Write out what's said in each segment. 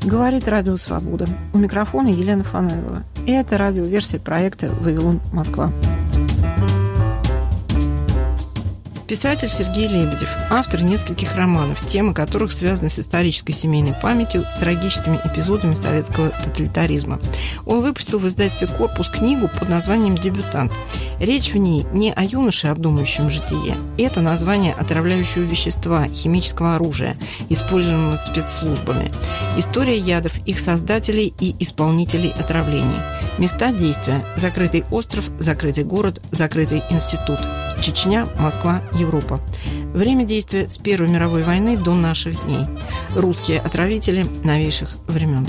Говорит Радио Свобода. У микрофона Елена Фанайлова. И это радиоверсия проекта «Вавилон, Москва». Писатель Сергей Лебедев, автор нескольких романов, темы которых связаны с исторической семейной памятью, с трагическими эпизодами советского тоталитаризма. Он выпустил в издательстве «Корпус» книгу под названием «Дебютант». Речь в ней не о юноше, обдумывающем житие. Это название отравляющего вещества, химического оружия, используемого спецслужбами. История ядов, их создателей и исполнителей отравлений. Места действия – закрытый остров, закрытый город, закрытый институт. Чечня, Москва, Европа. Время действия с Первой мировой войны до наших дней. Русские отравители новейших времен.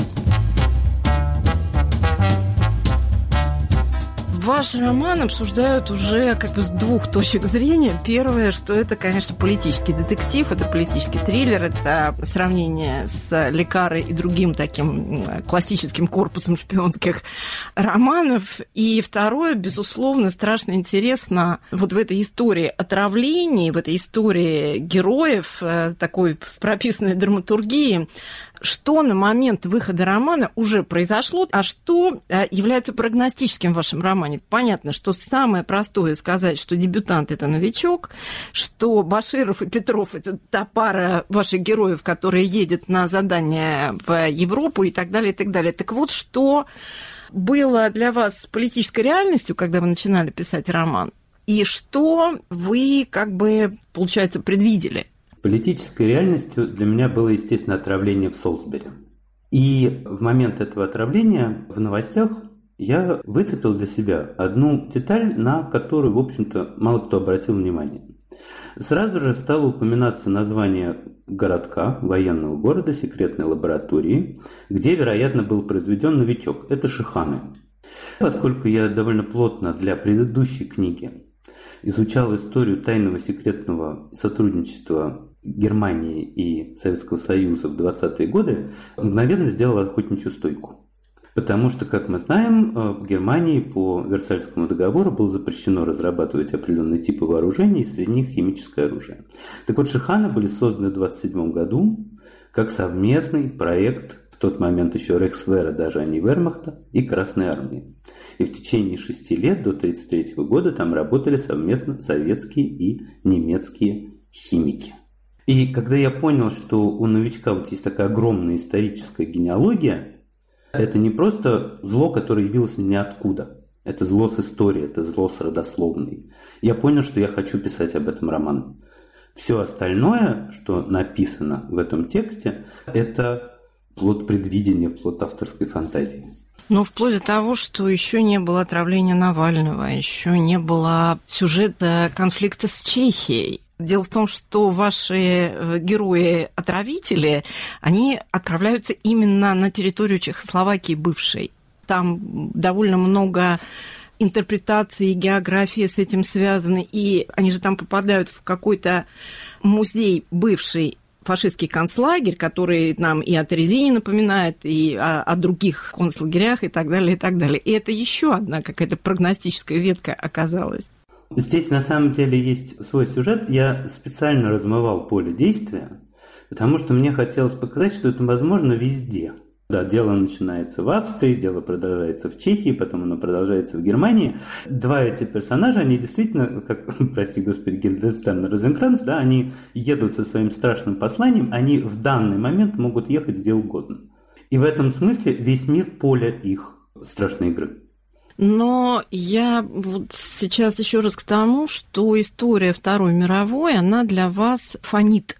Ваш роман обсуждают уже с двух точек зрения. Первое, что это, конечно, политический детектив, это политический триллер, это сравнение с «Лекарой» и другим таким классическим корпусом шпионских романов. И второе, безусловно, страшно интересно вот в этой истории отравлений, в этой истории героев, такой прописанной драматургии, что на момент выхода романа уже произошло, а что является прогностическим в вашем романе. Понятно, что самое простое сказать, что дебютант – это новичок, что Баширов и Петров – это та пара ваших героев, которая едет на задание в Европу и так далее, и так далее. Так вот, что было для вас политической реальностью, когда вы начинали писать роман, и что вы, получается, предвидели? Политической реальностью для меня было, естественно, отравление в Солсбери. И в момент этого отравления в новостях я выцепил для себя одну деталь, на которую, в общем-то, мало кто обратил внимание. Сразу же стало упоминаться название городка, военного города, секретной лаборатории, где, вероятно, был произведен новичок. Это Шиханы. Поскольку я довольно плотно для предыдущей книги изучал историю тайного секретного сотрудничества Германии и Советского Союза в 20-е годы, мгновенно сделал охотничью стойку. Потому что, как мы знаем, в Германии по Версальскому договору было запрещено разрабатывать определенные типы вооружений, среди них химическое оружие. Так вот, Шиханы были созданы в 1927 году как совместный проект, в тот момент еще Рейхсвера, даже а не Вермахта, и Красной Армии. И в течение 6 лет, до 1933 года, там работали совместно советские и немецкие химики. И когда я понял, что у новичка вот есть такая огромная историческая генеалогия, это не просто зло, которое явилось ниоткуда. Это зло с историей, это зло с родословной. Я понял, что я хочу писать об этом роман. Все остальное, что написано в этом тексте, это плод предвидения, плод авторской фантазии. Но вплоть до того, что еще не было отравления Навального, еще не было сюжета конфликта с Чехией. Дело в том, что ваши герои-отравители, они отправляются именно на территорию Чехословакии бывшей. Там довольно много интерпретаций, географии с этим связаны, и они же там попадают в какой-то музей бывший, фашистский концлагерь, который нам и о Терезине напоминает, и о других концлагерях и так далее, и так далее. И это еще одна какая-то прогностическая ветка оказалась. Здесь на самом деле есть свой сюжет. Я специально размывал поле действия, потому что мне хотелось показать, что это возможно везде. Да, дело начинается в Австрии, дело продолжается в Чехии, потом оно продолжается в Германии. Два эти персонажа, они действительно, как, прости господи, Гильденстерн и Розенкранц, да, они едут со своим страшным посланием, они в данный момент могут ехать где угодно. И в этом смысле весь мир – поле их страшной игры. Но я вот сейчас еще раз к тому, что история Второй мировой, она для вас фонит.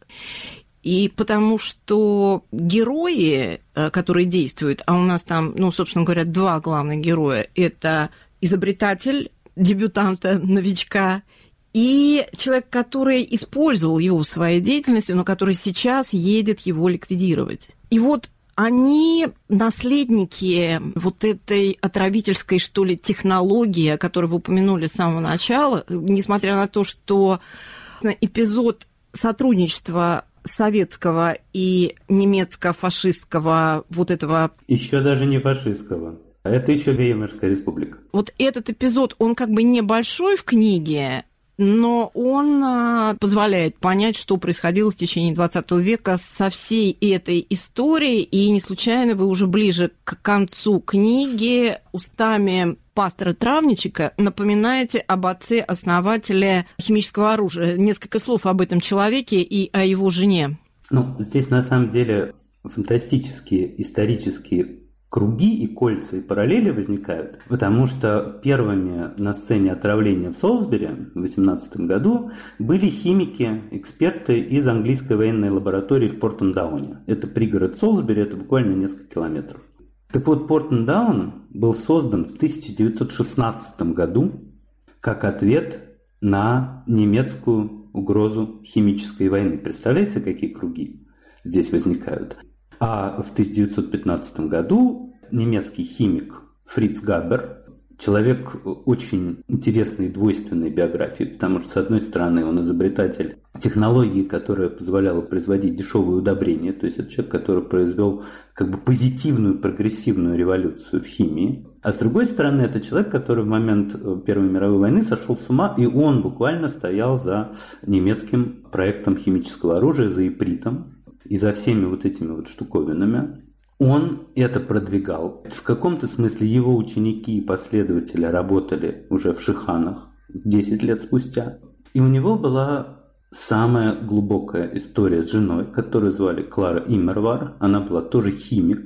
И потому что герои, которые действуют, а у нас там, собственно говоря, два главных героя, это изобретатель, дебютанта, новичка, и человек, который использовал его в своей деятельности, но который сейчас едет его ликвидировать. И вот они наследники вот этой отравительской, что ли, технологии, о которой вы упомянули с самого начала, несмотря на то, что эпизод сотрудничества советского и немецко-фашистского вот этого... Еще даже не фашистского. Это еще Веймарская республика. Вот этот эпизод, он небольшой в книге, но он позволяет понять, что происходило в течение 20 века со всей этой историей, и не случайно вы уже ближе к концу книги устами пастора Травничика напоминаете об отце-основателе химического оружия. Несколько слов об этом человеке и о его жене. Здесь на самом деле фантастические исторические круги и кольца и параллели возникают, потому что первыми на сцене отравления в Солсбери в 18 году были химики, эксперты из английской военной лаборатории в Портендауне. Это пригород Солсбери, это буквально несколько километров. Так вот, Портендаун был создан в 1916 году как ответ на немецкую угрозу химической войны. Представляете, какие круги здесь возникают? А в 1915 году немецкий химик Фриц Габер, человек очень интересной двойственной биографии, потому что, с одной стороны, он изобретатель технологии, которая позволяла производить дешевые удобрения, то есть это человек, который произвел позитивную прогрессивную революцию в химии, а с другой стороны, это человек, который в момент Первой мировой войны сошел с ума, и он буквально стоял за немецким проектом химического оружия, за ипритом, и за всеми этими штуковинами. Он это продвигал. В каком-то смысле его ученики и последователи работали уже в Шиханах 10 лет спустя. И у него была самая глубокая история с женой, которую звали Клара Иммервар. Она была тоже химик.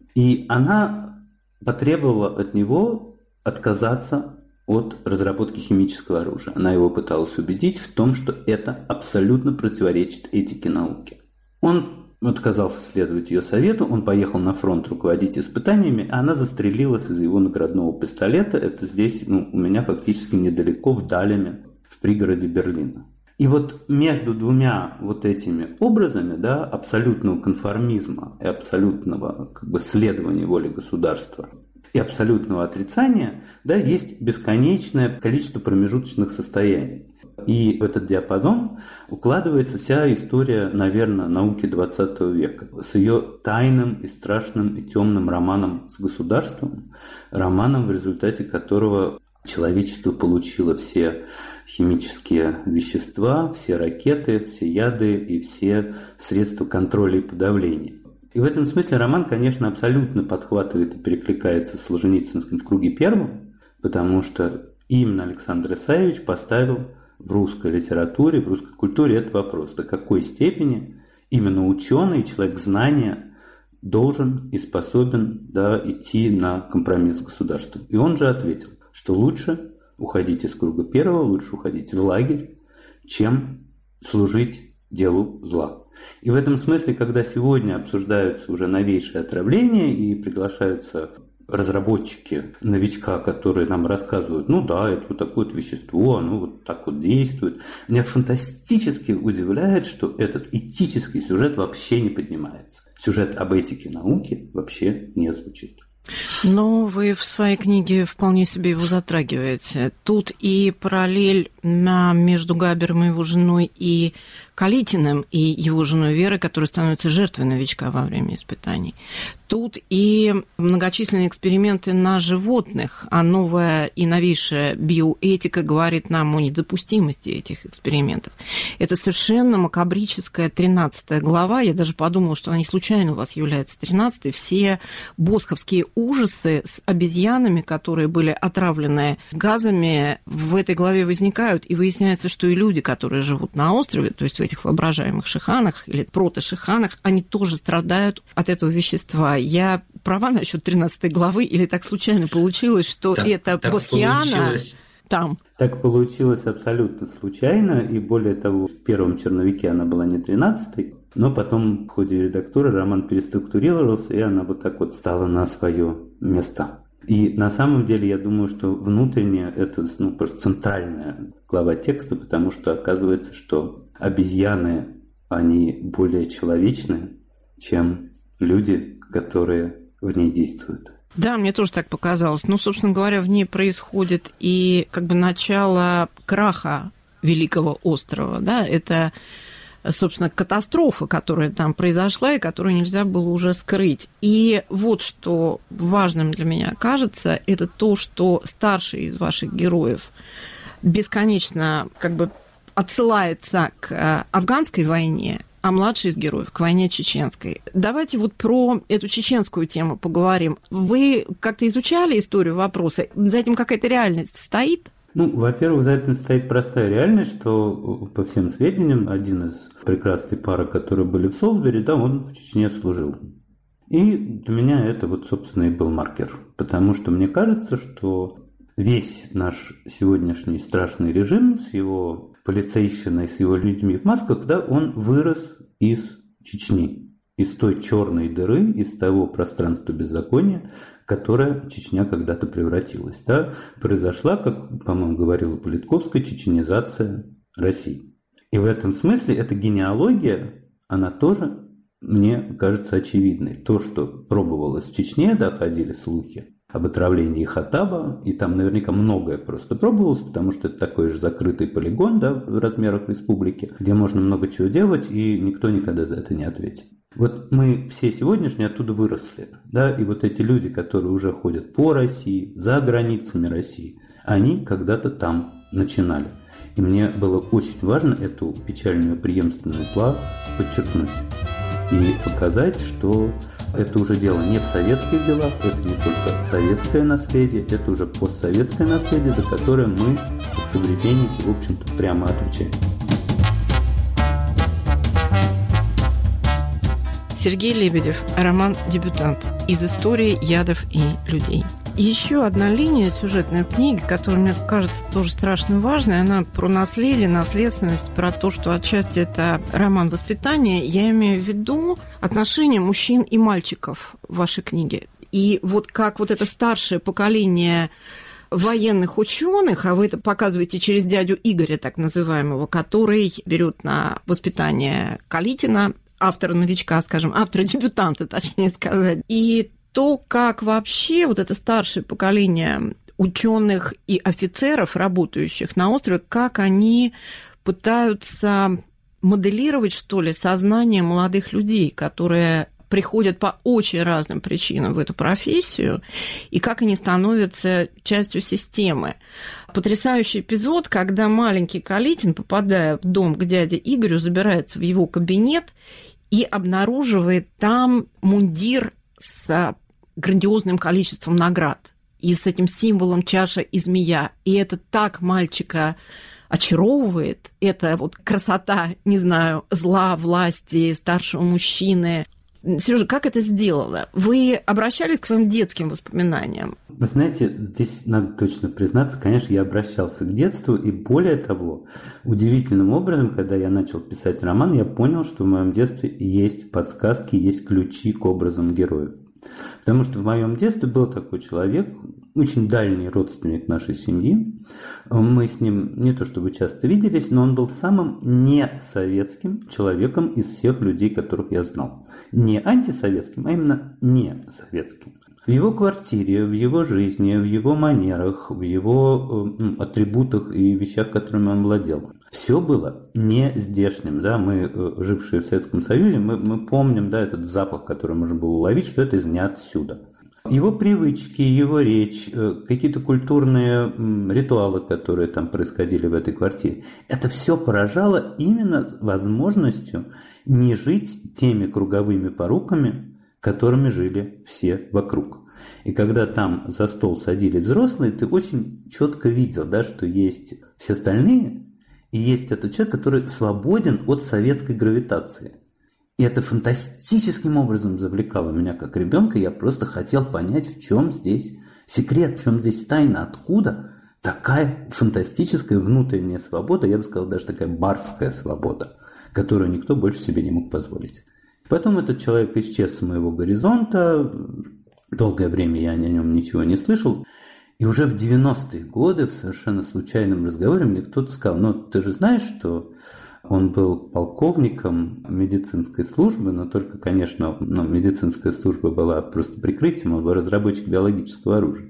И она потребовала от него отказаться от разработки химического оружия. Она его пыталась убедить в том, что это абсолютно противоречит этике науки. Он отказался следовать ее совету, он поехал на фронт руководить испытаниями, а она застрелилась из его наградного пистолета. Это здесь, у меня фактически недалеко, в Далеме, в пригороде Берлина. И между двумя этими образами, абсолютного конформизма и абсолютного следования воле государства и абсолютного отрицания, есть бесконечное количество промежуточных состояний. И в этот диапазон укладывается вся история, наверное, науки 20 века с ее тайным и страшным и темным романом с государством, романом, в результате которого человечество получило все химические вещества, все ракеты, все яды и все средства контроля и подавления. И в этом смысле роман, конечно, абсолютно подхватывает и перекликается с Солженицыным в круге первом, потому что именно Александр Исаевич поставил в русской литературе, в русской культуре этот вопрос: до какой степени именно ученый, человек знания должен и способен идти на компромисс с государством. И он же ответил, что лучше уходить из круга первого, лучше уходить в лагерь, чем служить делу зла. И в этом смысле, когда сегодня обсуждаются уже новейшие отравления и приглашаются разработчики, новичка, которые нам рассказывают, это такое вещество, оно так действует. Меня фантастически удивляет, что этот этический сюжет вообще не поднимается. Сюжет об этике науки вообще не звучит. Но вы в своей книге вполне себе его затрагиваете. Тут и параллель между Габером и его женой и Калитиным и его женой Верой, которая становится жертвой новичка во время испытаний. Тут и многочисленные эксперименты на животных, а новая и новейшая биоэтика говорит нам о недопустимости этих экспериментов. Это совершенно макабрическая 13 глава. Я даже подумала, что она не случайно у вас является 13-й. Все босховские ужасы с обезьянами, которые были отравлены газами, в этой главе возникают. И выясняется, что и люди, которые живут на острове, то есть в этих воображаемых шиханах или протошиханах, они тоже страдают от этого вещества. Я права насчет 13 главы, или так случайно получилось, что это Босхиана там? Так получилось абсолютно случайно, и более того, в первом черновике она была не 13-й, но потом в ходе редактуры роман переструктурировался, и она стала на свое место. И на самом деле я думаю, что внутренне это просто центральная глава текста, потому что оказывается, что обезьяны, они более человечны, чем люди, которые в ней действуют. Да, мне тоже так показалось. Собственно говоря, в ней происходит и начало краха Великого острова. Да? Это, собственно, катастрофа, которая там произошла и которую нельзя было уже скрыть. И вот что важным для меня кажется, это то, что старший из ваших героев бесконечно отсылается к афганской войне, а младший из героев к войне чеченской. Давайте про эту чеченскую тему поговорим. Вы как-то изучали историю вопроса? За этим какая-то реальность стоит? Во-первых, за этим стоит простая реальность, что, по всем сведениям, один из прекрасной пары, которые были в Солсбери, он в Чечне служил. И для меня это собственно, и был маркер. Потому что мне кажется, что весь наш сегодняшний страшный режим с его полицейщиной, с его людьми в масках, он вырос из Чечни, из той черной дыры, из того пространства беззакония, в которое Чечня когда-то превратилась. Произошла, как, по-моему, говорила Политковская, чеченизация России. И в этом смысле эта генеалогия, она тоже, мне кажется, очевидной. То, что пробовалось в Чечне, ходили слухи об отравлении Хаттаба, и там наверняка многое просто пробовалось, потому что это такой же закрытый полигон, в размерах республики, где можно много чего делать, и никто никогда за это не ответит. Мы все сегодняшние оттуда выросли, и эти люди, которые уже ходят по России, за границами России, они когда-то там начинали. И мне было очень важно эту печальную преемственность зла подчеркнуть и показать, что это уже дело не в советских делах, это не только советское наследие, это уже постсоветское наследие, за которое мы, как современники, в общем-то, прямо отвечаем. Сергей Лебедев, роман «Дебютант» из истории ядов и людей. Еще одна линия сюжетной книги, которая, мне кажется, тоже страшно важной, она про наследие, наследственность, про то, что отчасти это роман воспитания. Я имею в виду отношения мужчин и мальчиков в вашей книге. И как это старшее поколение военных ученых, а вы это показываете через дядю Игоря, так называемого, который берет на воспитание Калитина, автора-новичка, скажем, автора-дебютанта, точнее сказать. И то, как вообще это старшее поколение ученых и офицеров, работающих на острове, как они пытаются моделировать, что ли, сознание молодых людей, которые приходят по очень разным причинам в эту профессию, и как они становятся частью системы. Потрясающий эпизод, когда маленький Калитин, попадая в дом к дяде Игорю, забирается в его кабинет и обнаруживает там мундир с грандиозным количеством наград и с этим символом чаша и змея. И это так мальчика очаровывает. Это красота, не знаю, зла, власти, старшего мужчины. Сережа, как это сделала? Вы обращались к своим детским воспоминаниям? Вы знаете, здесь надо точно признаться, конечно, я обращался к детству, и более того, удивительным образом, когда я начал писать роман, я понял, что в моем детстве есть подсказки, есть ключи к образам героев. Потому что в моем детстве был такой человек, очень дальний родственник нашей семьи. Мы с ним не то чтобы часто виделись, но он был самым несоветским человеком из всех людей, которых я знал. Не антисоветским, а именно несоветским. В его квартире, в его жизни, в его манерах, в его атрибутах и вещах, которыми он владел. Все было не здешним. Мы, жившие в Советском Союзе, мы помним этот запах, который можно было уловить, что это из не отсюда. Его привычки, его речь, какие-то культурные ритуалы, которые там происходили в этой квартире, это все поражало именно возможностью не жить теми круговыми поруками, которыми жили все вокруг. И когда там за стол садились взрослые, ты очень четко видел, что есть все остальные, и есть этот человек, который свободен от советской гравитации. И это фантастическим образом завлекало меня как ребенка. Я просто хотел понять, в чем здесь секрет, в чем здесь тайна, откуда такая фантастическая внутренняя свобода, я бы сказал, даже такая барская свобода, которую никто больше себе не мог позволить. Потом этот человек исчез с моего горизонта. Долгое время я о нем ничего не слышал. И уже в 90-е годы в совершенно случайном разговоре мне кто-то сказал: ты же знаешь, что он был полковником медицинской службы, но только, конечно, медицинская служба была просто прикрытием, он был разработчик биологического оружия.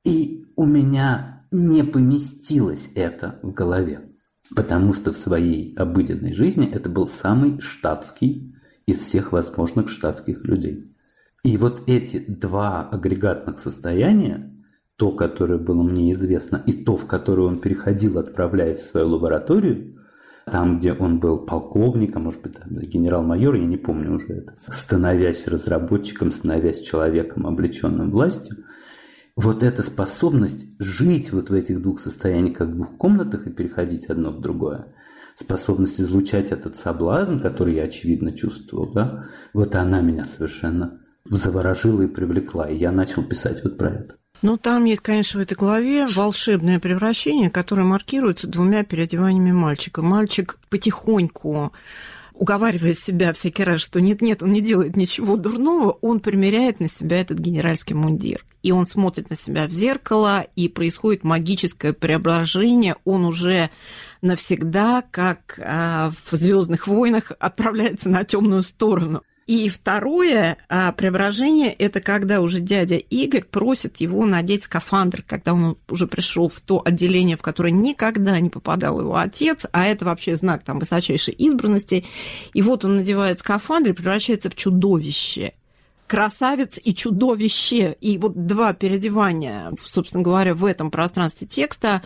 И у меня не поместилось это в голове, потому что в своей обыденной жизни это был самый штатский из всех возможных штатских людей. И эти два агрегатных состояния, то, которое было мне известно, и то, в которое он переходил, отправляясь в свою лабораторию, там, где он был полковником, может быть, генерал-майор, я не помню уже это, становясь разработчиком, становясь человеком, облеченным властью, вот эта способность жить вот в этих двух состояниях, как в двух комнатах, и переходить одно в другое, способность излучать этот соблазн, который я, очевидно, чувствовал, да, вот она меня совершенно заворожила и привлекла, и я начал писать вот про это. Ну, там есть, конечно, в этой главе волшебное превращение, которое маркируется двумя переодеваниями мальчика. Мальчик потихоньку, уговаривая себя всякий раз, что нет-нет, он не делает ничего дурного, он примеряет на себя этот генеральский мундир. И он смотрит на себя в зеркало, и происходит магическое преображение. Он уже навсегда, как в «Звездных войнах», отправляется на темную сторону. И второе преображение – это когда уже дядя Игорь просит его надеть скафандр, когда он уже пришел в то отделение, в которое никогда не попадал его отец, а это вообще знак там высочайшей избранности. И вот он надевает скафандр и превращается в чудовище. Красавец и чудовище. И вот два переодевания, собственно говоря, в этом пространстве текста,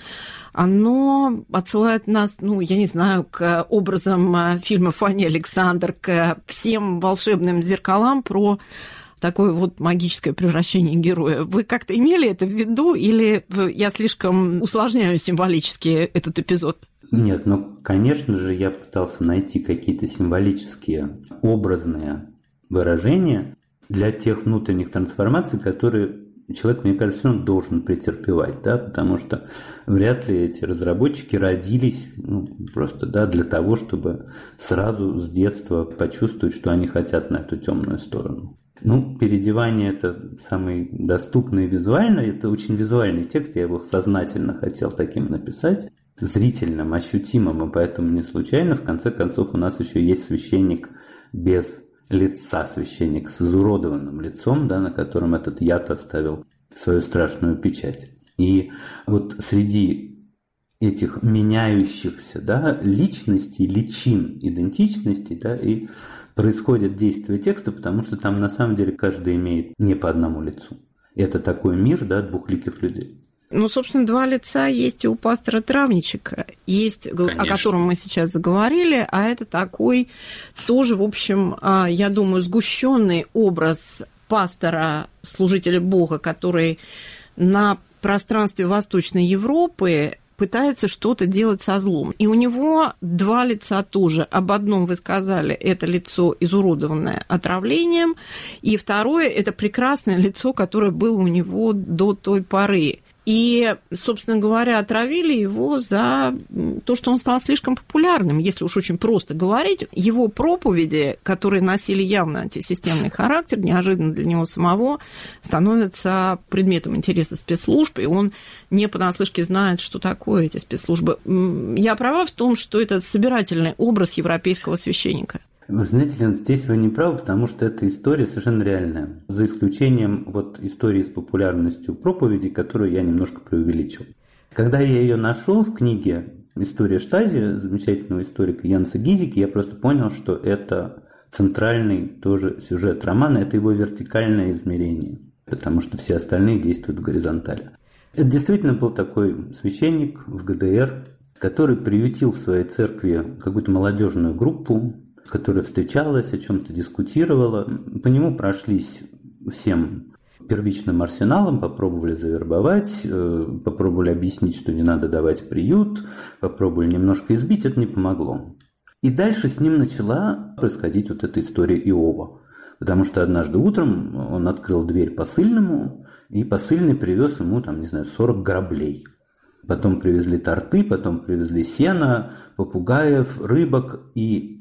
оно отсылает нас, я не знаю, к образам фильма «Фанни Александр», к всем волшебным зеркалам про такое вот магическое превращение героя. Вы как-то имели это в виду, или я слишком усложняю символически этот эпизод? Нет, конечно же, я пытался найти какие-то символические, образные выражения для тех внутренних трансформаций, которые человек, мне кажется, он должен претерпевать, да, потому что вряд ли эти разработчики родились просто для того, чтобы сразу с детства почувствовать, что они хотят на эту темную сторону. Переодевание – это самый доступный визуально, это очень визуальный текст, я его сознательно хотел таким написать, зрительным, ощутимым, и поэтому не случайно, в конце концов, у нас еще есть священник без лица, священник с изуродованным лицом, на котором этот яд оставил свою страшную печать. И вот среди этих меняющихся личностей, личин идентичности, и происходит действие текста, потому что там на самом деле каждый имеет не по одному лицу. Это такой мир двухликих людей. Собственно, два лица есть и у пастора Травничика, есть, конечно, о котором мы сейчас заговорили, а это такой тоже, в общем, я думаю, сгущенный образ пастора, служителя Бога, который на пространстве Восточной Европы пытается что-то делать со злом. И у него два лица тоже. Об одном вы сказали, это лицо, изуродованное отравлением, и второе – это прекрасное лицо, которое было у него до той поры. И, собственно говоря, отравили его за то, что он стал слишком популярным. Если уж очень просто говорить, его проповеди, которые носили явно антисистемный характер, неожиданно для него самого, становятся предметом интереса спецслужб, и он не понаслышке знает, что такое эти спецслужбы. Я права в том, что это собирательный образ европейского священника? Вы знаете, здесь вы не правы, потому что эта история совершенно реальная. За исключением истории с популярностью проповеди, которую я немножко преувеличил. Когда я ее нашел в книге «История Штази» замечательного историка Янса Гизики, я просто понял, что это центральный тоже сюжет романа, это его вертикальное измерение, потому что все остальные действуют в горизонтали. Это действительно был такой священник в ГДР, который приютил в своей церкви какую-то молодежную группу, которая встречалась, о чем-то дискутировала. По нему прошлись всем первичным арсеналом, попробовали завербовать, попробовали объяснить, что не надо давать приют, попробовали немножко избить, это не помогло. И дальше с ним начала происходить эта история Иова. Потому что однажды утром он открыл дверь посыльному, и посыльный привез ему, 40 граблей. Потом привезли торты, потом привезли сено, попугаев, рыбок, и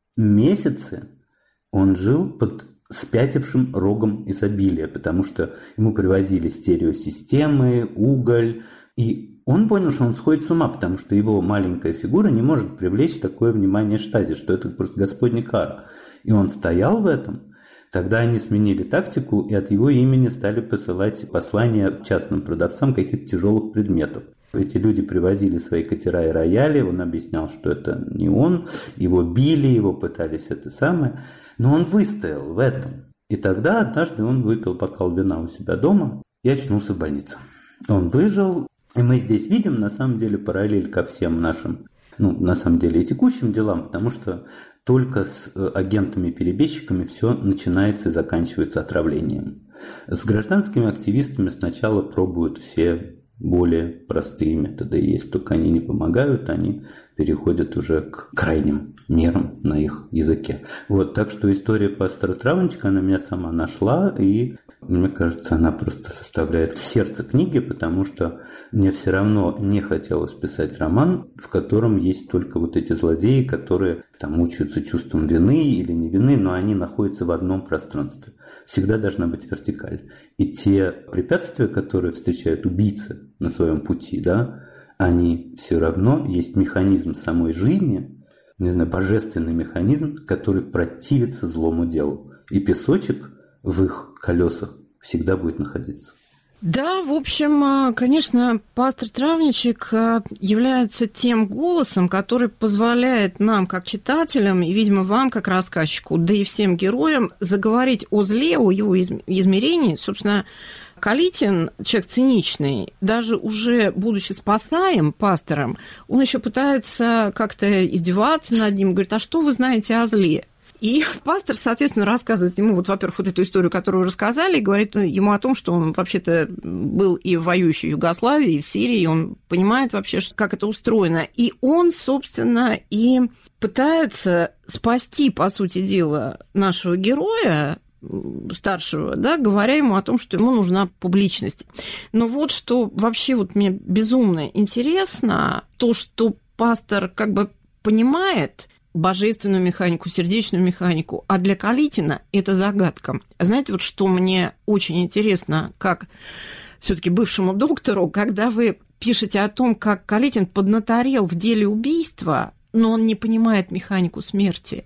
месяцы он жил под спятившим рогом изобилия, потому что ему привозили стереосистемы, уголь, и он понял, что он сходит с ума, потому что его маленькая фигура не может привлечь такое внимание Штази, что это просто Господня кара. И он стоял в этом. Тогда они сменили тактику, и от его имени стали посылать послания частным продавцам каких-то тяжелых предметов. Эти люди привозили свои катера и рояли, он объяснял, что это не он, его били, его пытались это самое, но он выстоял в этом. И тогда однажды он выпил бокал вина у себя дома и очнулся в больнице. Он выжил, и мы здесь видим, на самом деле, параллель ко всем нашим, на самом деле, и текущим делам, потому что только с агентами-перебежчиками все начинается и заканчивается отравлением. С гражданскими активистами сначала пробуют все более простые методы. И если только они не помогают, они переходят уже к крайним мерам на их языке. Так что история пастора Травничка, она меня сама нашла, и мне кажется, она просто составляет сердце книги, потому что мне все равно не хотелось писать роман, в котором есть только эти злодеи, которые мучаются чувством вины или не вины, но они находятся в одном пространстве. Всегда должна быть вертикаль. И те препятствия, которые встречают убийцы на своем пути, они все равно есть механизм самой жизни, божественный механизм, который противится злому делу. И песочек в их колесах всегда будет находиться. Да, в общем, конечно, пастор Травничек является тем голосом, который позволяет нам, как читателям, и, видимо, вам, как рассказчику, да и всем героям, заговорить о зле, о его измерении. Собственно, Калитин, человек циничный, даже уже будучи спасаем пастором, он еще пытается как-то издеваться над ним, говорит, а что вы знаете о зле? И пастор, соответственно, рассказывает ему, во-первых, эту историю, которую вы рассказали, и говорит ему о том, что он вообще-то был и в воюющей Югославии, и в Сирии, и он понимает вообще, как это устроено. И он, собственно, и пытается спасти, по сути дела, нашего героя, старшего, говоря ему о том, что ему нужна публичность. Но что вообще мне безумно интересно, то, что пастор понимает божественную механику, сердечную механику, а для Калитина это загадка. Знаете, что мне очень интересно, как все-таки бывшему доктору, когда вы пишете о том, как Калитин поднаторел в деле убийства, но он не понимает механику смерти.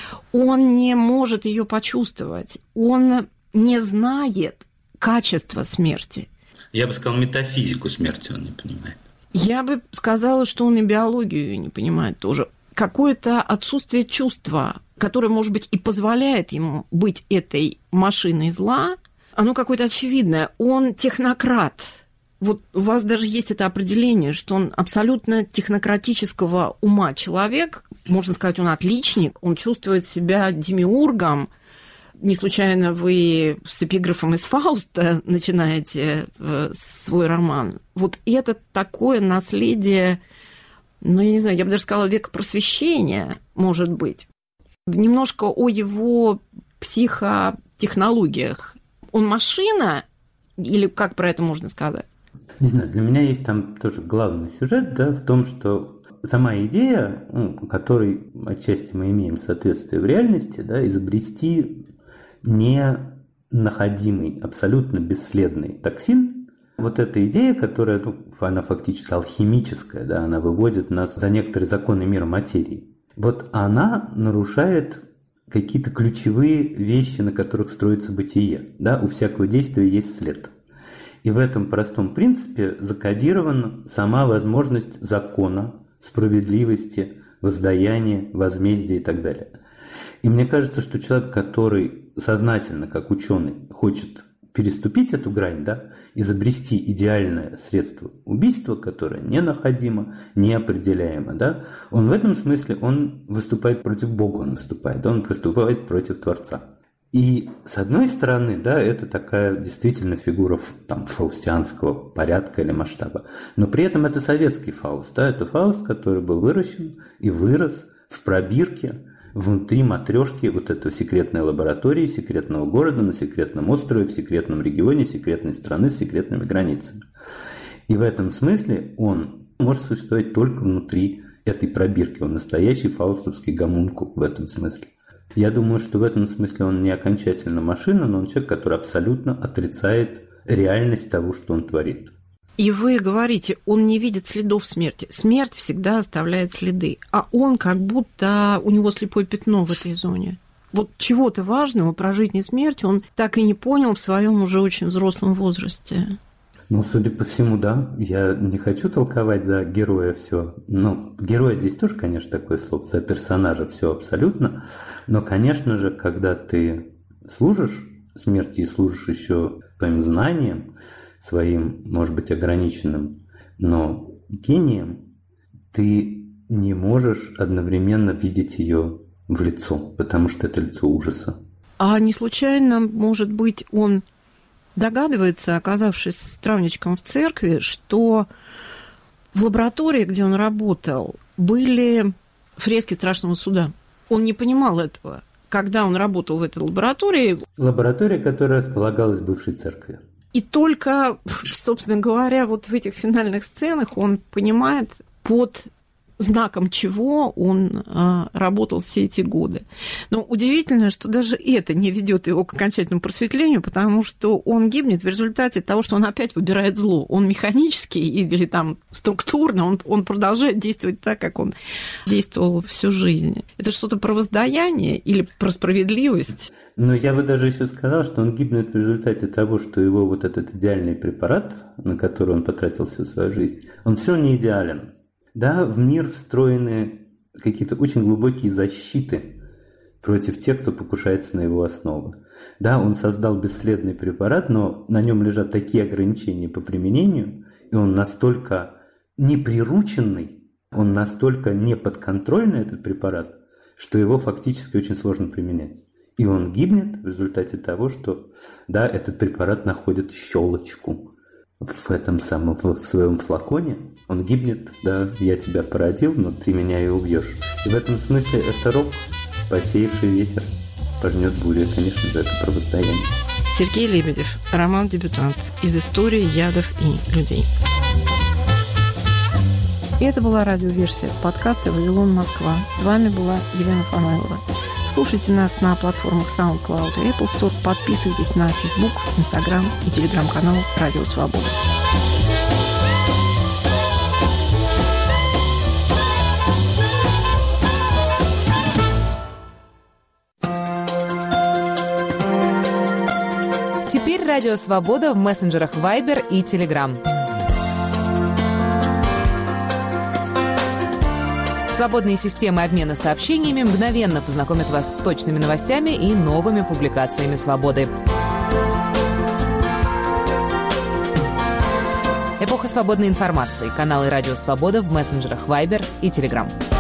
Он не может ее почувствовать. Он не знает качества смерти. Я бы сказал, метафизику смерти он не понимает. Я бы сказала, что он и биологию не понимает тоже. Какое-то отсутствие чувства, которое, может быть, и позволяет ему быть этой машиной зла, оно какое-то очевидное. Он технократ. У вас даже есть это определение, что он абсолютно технократического ума человек. Можно сказать, он отличник, он чувствует себя демиургом. Не случайно вы с эпиграфом из Фауста начинаете свой роман. Это такое наследие, я не знаю, я бы даже сказала, века просвещения, может быть. Немножко о его психотехнологиях. Он машина, или как про это можно сказать? Не знаю, для меня есть там тоже главный сюжет, в том, что сама идея, которой отчасти мы имеем соответствие в реальности, изобрести ненаходимый, абсолютно бесследный токсин. Эта идея, которая, она фактически алхимическая, она выводит нас за некоторые законы мира материи. Она нарушает какие-то ключевые вещи, на которых строится бытие. У всякого действия есть след. И в этом простом принципе закодирована сама возможность закона, справедливости, воздаяния, возмездия и так далее. И мне кажется, что человек, который сознательно, как ученый, хочет переступить эту грань, изобрести идеальное средство убийства, которое ненаходимо, неопределяемо, он в этом смысле он выступает против Бога, он выступает против Творца. И с одной стороны, это такая действительно фигура фаустианского порядка или масштаба, но при этом это советский Фауст, это Фауст, который был выращен и вырос в пробирке внутри матрешки этой секретной лаборатории, секретного города, на секретном острове, в секретном регионе, секретной страны с секретными границами. И в этом смысле он может существовать только внутри этой пробирки. Он настоящий фаустовский гомункул в этом смысле. Я думаю, что в этом смысле он не окончательно машина, но он человек, который абсолютно отрицает реальность того, что он творит. И вы говорите, он не видит следов смерти. Смерть всегда оставляет следы. А он как будто у него слепое пятно в этой зоне. Чего-то важного про жизнь и смерть он так и не понял в своем уже очень взрослом возрасте. Судя по всему, Я не хочу толковать за героя все. Герой здесь тоже, конечно, такое слово. За персонажа все абсолютно. Но, конечно же, когда ты служишь смерти и служишь еще твоим знаниям, своим, может быть, ограниченным, но гением, ты не можешь одновременно видеть ее в лицо, потому что это лицо ужаса. А не случайно, может быть, он догадывается, оказавшись с травничком в церкви, что в лаборатории, где он работал, были фрески страшного суда. Он не понимал этого. Когда он работал в этой лаборатории... Лаборатория, которая располагалась в бывшей церкви. И только, собственно говоря, вот в этих финальных сценах он понимает, под знаком чего он работал все эти годы. Но удивительно, что даже это не ведет его к окончательному просветлению, потому что он гибнет в результате того, что он опять выбирает зло. Он механически или там структурно, он продолжает действовать так, как он действовал всю жизнь. Это что-то про воздаяние или про справедливость? Но я бы даже еще сказал, что он гибнет в результате того, что его вот этот идеальный препарат, на который он потратил всю свою жизнь, он все не идеален. Да, в мир встроены какие-то очень глубокие защиты против тех, кто покушается на его основы. Да, он создал бесследный препарат, но на нем лежат такие ограничения по применению, и он настолько неприрученный, он настолько неподконтрольный, этот препарат, что его фактически очень сложно применять. И он гибнет в результате того, что, да, этот препарат находит щелочку в этом самом, в своем флаконе. Он гибнет, да, я тебя породил, но ты меня и убьешь. И в этом смысле это рок, посеявший ветер, пожнет буря, конечно же, это про воздаяние. Сергей Лебедев, роман-дебютант из истории ядов и людей. И это была радиоверсия подкаста «Вавилон, Москва». С вами была Елена Фанаилова. Слушайте нас на платформах SoundCloud и Apple Store. Подписывайтесь на Facebook, Instagram и телеграм-канал «Радио Свобода». Теперь «Радио Свобода» в мессенджерах Viber и Telegram. Свободные системы обмена сообщениями мгновенно познакомят вас с точными новостями и новыми публикациями «Свободы». Эпоха свободной информации. Каналы «Радио Свобода» в мессенджерах Viber и Telegram.